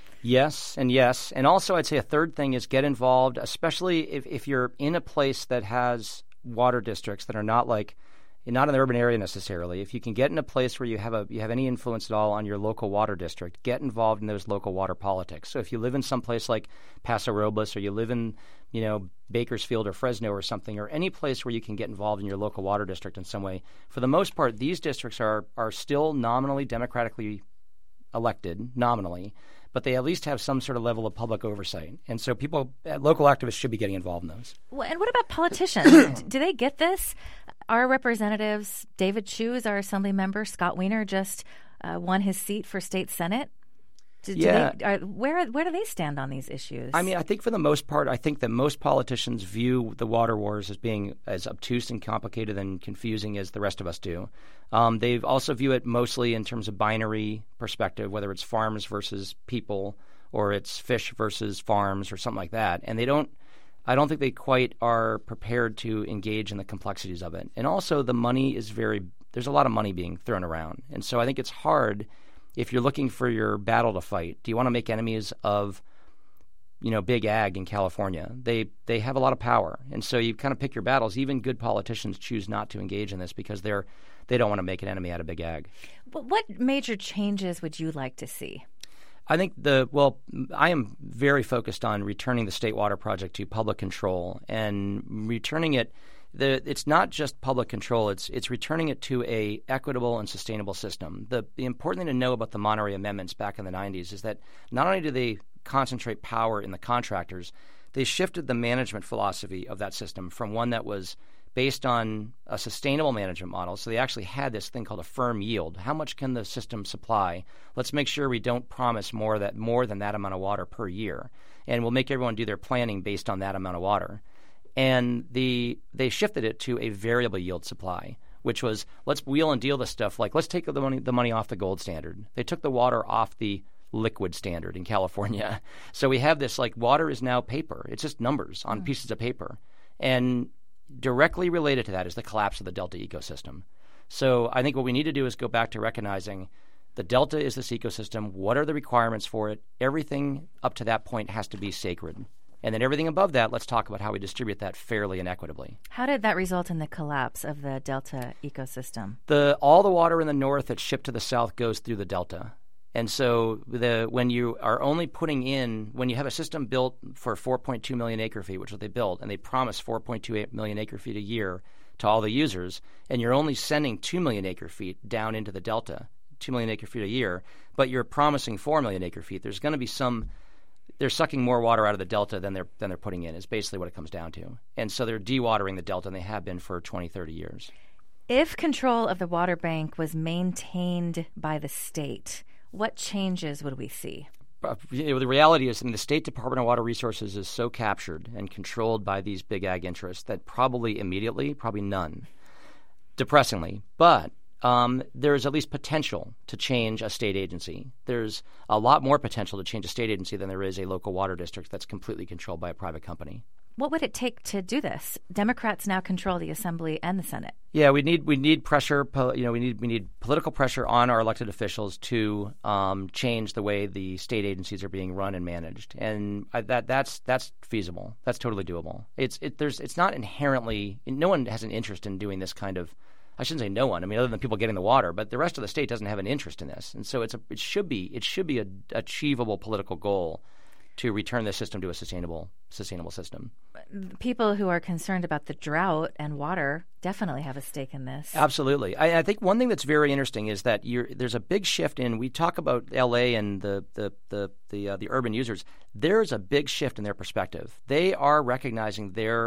Yes, and yes. And also I'd say a third thing is get involved, especially if, if you're in a place that has water districts that are not like not in the urban area necessarily. If you can get in a place where you have a you have any influence at all on your local water district, get involved in those local water politics. So if you live in some place like Paso Robles, or you live in, you know, Bakersfield or Fresno or something, or any place where you can get involved in your local water district in some way, for the most part, these districts are are still nominally democratically elected, nominally, but they at least have some sort of level of public oversight. And so people, local activists should be getting involved in those. Well, and what about politicians? Do they get this? Our representatives, David Chu is our assembly member. Scott Wiener just uh, won his seat for state senate. Do, do yeah. They, are, where where do they stand on these issues? I mean, I think for the most part, I think that most politicians view the water wars as being as obtuse and complicated and confusing as the rest of us do. Um, they also view it mostly in terms of binary perspective, whether it's farms versus people or it's fish versus farms or something like that. And they don't I don't think they quite are prepared to engage in the complexities of it. And also the money is very – there's a lot of money being thrown around. And so I think it's hard if you're looking for your battle to fight. Do you want to make enemies of, you know, big ag in California? They they have a lot of power. And so you kind of pick your battles. Even good politicians choose not to engage in this because they're they don't want to make an enemy out of big ag. But what major changes would you like to see? I think the, well, I am very focused on returning the State Water Project to public control and returning it. The, it's not just public control, it's it's returning it to a equitable and sustainable system. The, the important thing to know about the Monterey Amendments back in the nineties is that not only do they concentrate power in the contractors, they shifted the management philosophy of that system from one that was based on a sustainable management model. So they actually had this thing called a firm yield. How much can the system supply? Let's make sure we don't promise more that more than that amount of water per year. And we'll make everyone do their planning based on that amount of water. And the they shifted it to a variable yield supply, which was let's wheel and deal this stuff. Like let's take the money the money off the gold standard. They took the water off the liquid standard in California. So we have this like water is now paper. It's just numbers on mm. pieces of paper. And directly related to that is the collapse of the Delta ecosystem. So I think what we need to do is go back to recognizing the Delta is this ecosystem. What are the requirements for it? Everything up to that point has to be sacred. And then everything above that, let's talk about how we distribute that fairly and equitably. How did that result in the collapse of the Delta ecosystem? The all the water in the north that's shipped to the south goes through the Delta. And so the when you are only putting in, when you have a system built for four point two million acre feet, which is what they built, and they promise four point two eight million acre feet a year to all the users, and you're only sending two million acre feet down into the Delta, two million acre feet a year, but you're promising four million acre feet, there's going to be some, they're sucking more water out of the Delta than they're, than they're putting in is basically what it comes down to. And so they're dewatering the Delta, and they have been for twenty, thirty years. If control of the water bank was maintained by the state, what changes would we see? Uh, you know, the reality is, I mean, the State Department of Water Resources is so captured and controlled by these big ag interests that probably immediately, probably none, depressingly. But um, there's at least potential to change a state agency. There's a lot more potential to change a state agency than there is a local water district that's completely controlled by a private company. What would it take to do this? Democrats now control the Assembly and the Senate. Yeah, we need we need pressure. You know, we need we need political pressure on our elected officials to um, change the way the state agencies are being run and managed, and I, that that's that's feasible. That's totally doable. It's it, there's it's not inherently no one has an interest in doing this kind of. I shouldn't say no one. I mean, other than people getting the water, but the rest of the state doesn't have an interest in this, and so it's a it should be it should be a achievable political goal to return the system to a sustainable sustainable system. People who are concerned about the drought and water definitely have a stake in this. Absolutely. I, I think one thing that's very interesting is that you're, there's a big shift in, we talk about L A and the the the the, uh, the urban users. There's a big shift in their perspective. They are recognizing their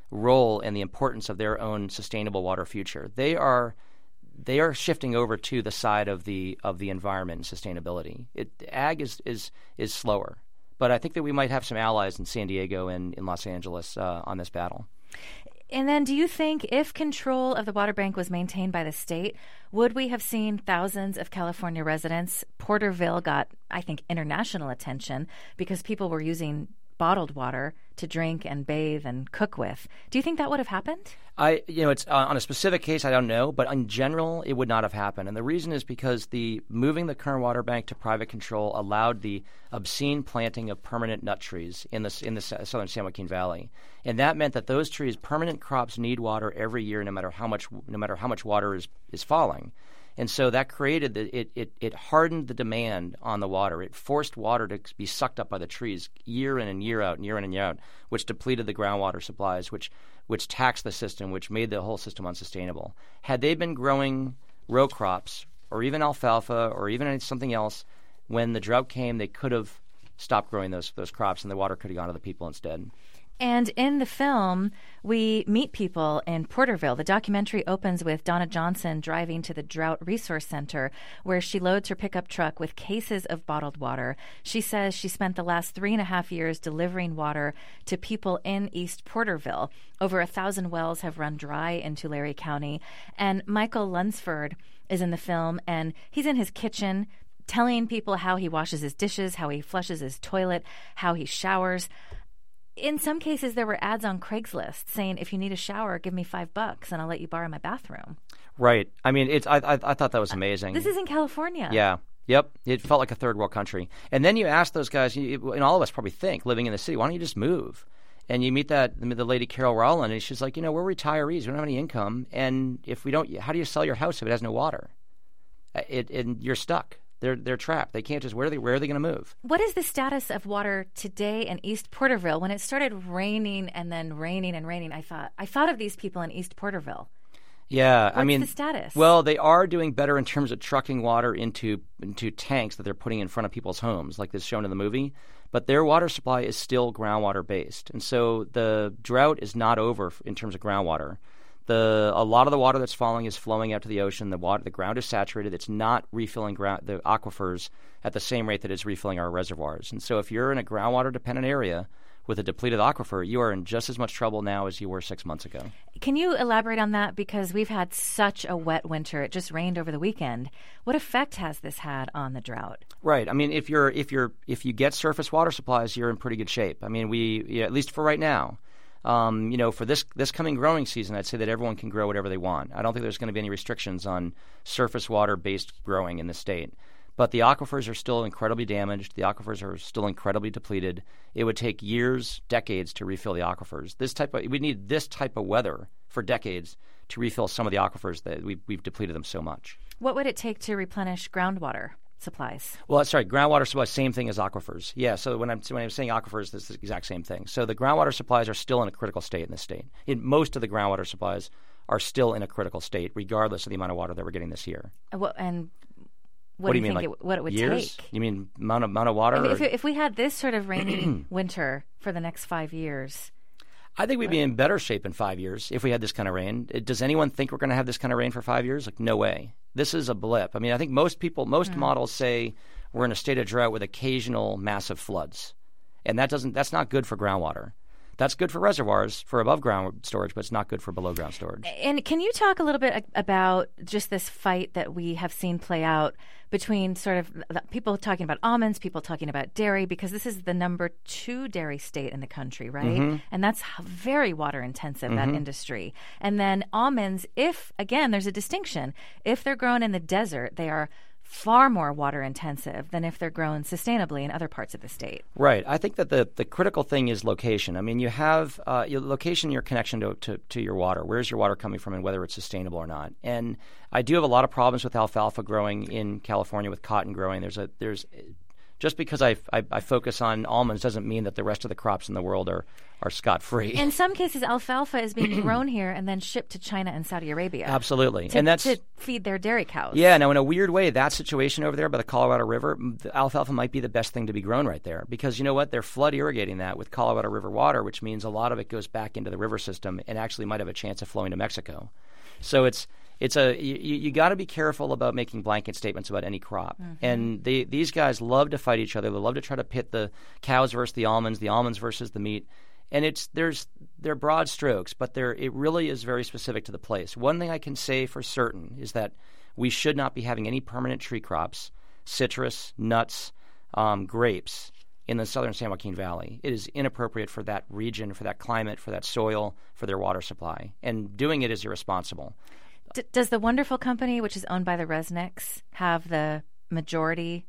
role and the importance of their own sustainable water future. They are they are shifting over to the side of the of the environment and sustainability. It, ag is, is is slower, but I think that we might have some allies in San Diego and in Los Angeles uh, on this battle. And then do you think if control of the water bank was maintained by the state, would we have seen thousands of California residents? Porterville got, I think, international attention because people were using bottled water to drink and bathe and cook with. Do you think that would have happened? I, you know, it's uh, on a specific case, I don't know, but in general, it would not have happened. And the reason is because the moving the Kern water bank to private control allowed the obscene planting of permanent nut trees in the in the southern San Joaquin Valley, and that meant that those trees, permanent crops, need water every year, no matter how much no matter how much water is is falling. And so that created the, it, it it hardened the demand on the water. It forced water to be sucked up by the trees year in and year out, and year in and year out, which depleted the groundwater supplies, which which taxed the system, which made the whole system unsustainable. Had they been growing row crops or even alfalfa or even something else, when the drought came, they could have stopped growing those those crops, and the water could have gone to the people instead. And in the film, we meet people in Porterville. The documentary opens with Donna Johnson driving to the Drought Resource Center, where she loads her pickup truck with cases of bottled water. She says she spent the last three and a half years delivering water to people in East Porterville. Over a thousand wells have run dry in Tulare County. And Michael Lunsford is in the film, and he's in his kitchen telling people how he washes his dishes, how he flushes his toilet, how he showers. In some cases, there were ads on Craigslist saying, if you need a shower, give me five bucks and I'll let you borrow my bathroom. Right. I mean, it's. I, I, I thought that was amazing. This is in California. Yeah. Yep. It felt like a third world country. And then you ask those guys, you, and all of us probably think, living in the city, why don't you just move? And you meet that the lady Carol Rowland, and she's like, you know, we're retirees. We don't have any income. And if we don't, how do you sell your house if it has no water? It, and you're stuck. They're they're trapped. They can't just where are they where are they going to move? What is the status of water today in East Porterville? When it started raining and then raining and raining, I thought I thought of these people in East Porterville. Yeah, What's I mean, the status? Well, they are doing better in terms of trucking water into into tanks that they're putting in front of people's homes, like this shown in the movie. But their water supply is still groundwater based, and so the drought is not over in terms of groundwater. The, a lot of the water that's falling is flowing out to the ocean. The water, the ground is saturated. It's not refilling ground, the aquifers at the same rate that it's refilling our reservoirs. And so if you're in a groundwater-dependent area with a depleted aquifer, you are in just as much trouble now as you were six months ago. Can you elaborate on that? Because we've had such a wet winter. It just rained over the weekend. What effect has this had on the drought? Right. I mean, if you're if you're if you get surface water supplies, you're in pretty good shape. I mean, we yeah, at least for right now. Um, you know, for this this coming growing season, I'd say that everyone can grow whatever they want. I don't think there's going to be any restrictions on surface water-based growing in the state. But the aquifers are still incredibly damaged. The aquifers are still incredibly depleted. It would take years, decades to refill the aquifers. This type of we need this type of weather for decades to refill some of the aquifers that we've, we've depleted them so much. What would it take to replenish groundwater supplies? Well, sorry, groundwater supplies, same thing as aquifers. Yeah, so when I'm when I'm saying aquifers, this is the exact same thing. So the groundwater supplies are still in a critical state in this state. In most of the groundwater supplies are still in a critical state, regardless of the amount of water that we're getting this year. Uh, well, and what, what do you you mean, think like it, what it would years? take? You mean amount of amount of water? If, if, if we had this sort of rainy winter for the next five years. I think we'd be in better shape in five years if we had this kind of rain. Does anyone think we're going to have this kind of rain for five years? Like, no way. This is a blip. I mean, I think most people, most mm. models say we're in a state of drought with occasional massive floods, and that doesn't. That's not good for groundwater. That's good for reservoirs, for above ground storage, but it's not good for below ground storage. And can you talk a little bit about just this fight that we have seen play out between sort of people talking about almonds, people talking about dairy, because this is the number two dairy state in the country, right? Mm-hmm. And that's very water intensive, mm-hmm. that industry. And then almonds, if, again, there's a distinction. If they're grown in the desert, they are far more water intensive than if they're grown sustainably in other parts of the state. Right. I think that the, the critical thing is location. I mean, you have uh, your location, your connection to, to, to your water. Where's your water coming from and whether it's sustainable or not? And I do have a lot of problems with alfalfa growing in California, with cotton growing. There's a there's just because I, I, I focus on almonds doesn't mean that the rest of the crops in the world are, are scot-free. In some cases, alfalfa is being grown here and then shipped to China and Saudi Arabia. Absolutely. To, and that's to feed their dairy cows. Yeah, now in a weird way, that situation over there by the Colorado River, the alfalfa might be the best thing to be grown right there. Because you know what? They're flood irrigating that with Colorado River water, which means a lot of it goes back into the river system and actually might have a chance of flowing to Mexico. So it's It's a you, you got to be careful about making blanket statements about any crop. Mm-hmm. And they, these guys love to fight each other. They love to try to pit the cows versus the almonds, the almonds versus the meat. And it's there's they're broad strokes, but they're it really is very specific to the place. One thing I can say for certain is that we should not be having any permanent tree crops, citrus, nuts, um, grapes in the southern San Joaquin Valley. It is inappropriate for that region, for that climate, for that soil, for their water supply. And doing it is irresponsible. D- does the wonderful company, which is owned by the Resnicks, have the majority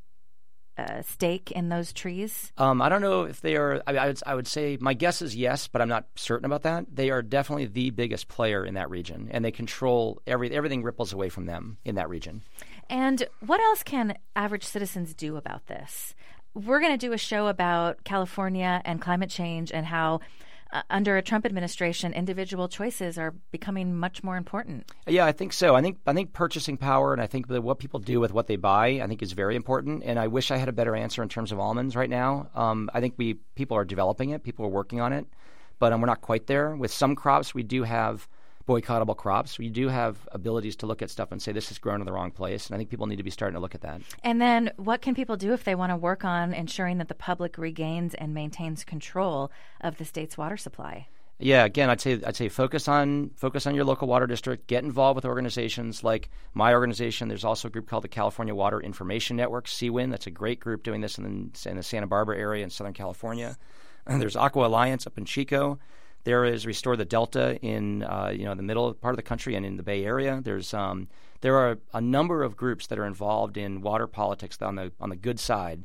uh, stake in those trees? Um, I don't know if they are. I, I, would, I would say my guess is yes, but I'm not certain about that. They are definitely the biggest player in that region, and they control every everything ripples away from them in that region. And what else can average citizens do about this? We're going to do a show about California and climate change and how Uh, under a Trump administration, individual choices are becoming much more important. Yeah, I think so. I think I think purchasing power and I think that what people do with what they buy, I think is very important. And I wish I had a better answer in terms of almonds right now. Um, I think we people are developing it, people are working on it, but um, we're not quite there. With some crops, we do have boycottable crops. We do have abilities to look at stuff and say this is grown in the wrong place. And I think people need to be starting to look at that. And then what can people do if they want to work on ensuring that the public regains and maintains control of the state's water supply? Yeah, again, I'd say I'd say focus on focus on your local water district. Get involved with organizations like my organization. There's also a group called the California Water Information Network, C W I N. That's a great group doing this in the, in the Santa Barbara area in Southern California. And there's Aqua Alliance up in Chico. There is Restore the Delta in uh, you know the middle part of the country and in the Bay Area. There's um, there are a number of groups that are involved in water politics on the on the good side.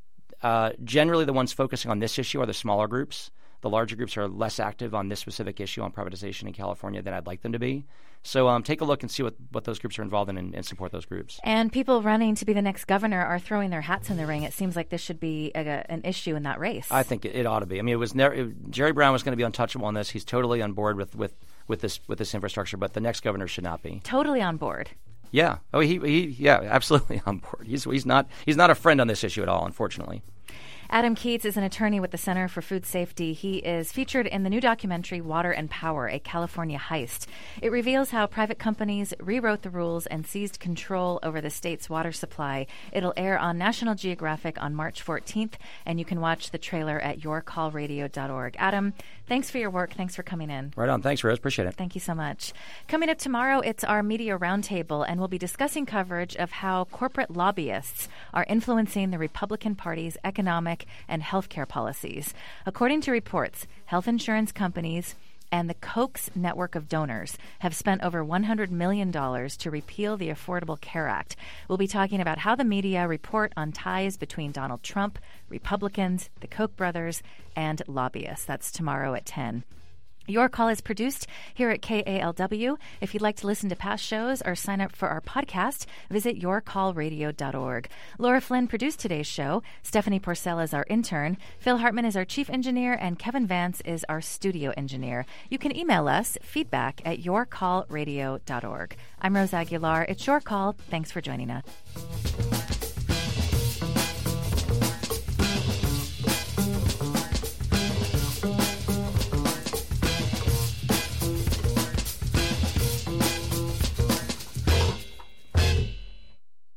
Uh, generally, the ones focusing on this issue are the smaller groups. The larger groups are less active on this specific issue on privatization in California than I'd like them to be. So um, take a look and see what, what those groups are involved in and, and support those groups. And people running to be the next governor are throwing their hats in the ring. It seems like this should be a, an issue in that race. I think it, it ought to be. I mean, it was never it, Jerry Brown was going to be untouchable on this. He's totally on board with, with, with this with this infrastructure, but the next governor should not be. Totally on board. Yeah. Oh, he he yeah, absolutely on board. He's he's not he's not a friend on this issue at all, unfortunately. Adam Keats is an attorney with the Center for Food Safety. He is featured in the new documentary Water and Power, a California Heist. It reveals how private companies rewrote the rules and seized control over the state's water supply. It'll air on National Geographic on March fourteenth, and you can watch the trailer at your call radio dot org. Adam, thanks for your work. Thanks for coming in. Right on. Thanks, Rose. Appreciate it. Thank you so much. Coming up tomorrow, it's our Media Roundtable, and we'll be discussing coverage of how corporate lobbyists are influencing the Republican Party's economic and healthcare policies. According to reports, health insurance companies and the Koch's network of donors have spent over one hundred million dollars to repeal the Affordable Care Act. We'll be talking about how the media report on ties between Donald Trump, Republicans, the Koch brothers, and lobbyists. That's tomorrow at ten. Your Call is produced here at K A L W. If you'd like to listen to past shows or sign up for our podcast, visit your call radio dot org. Laura Flynn produced today's show. Stephanie Porcel is our intern. Phil Hartman is our chief engineer, and Kevin Vance is our studio engineer. You can email us feedback at your call radio dot org. I'm Rose Aguilar. It's Your Call. Thanks for joining us.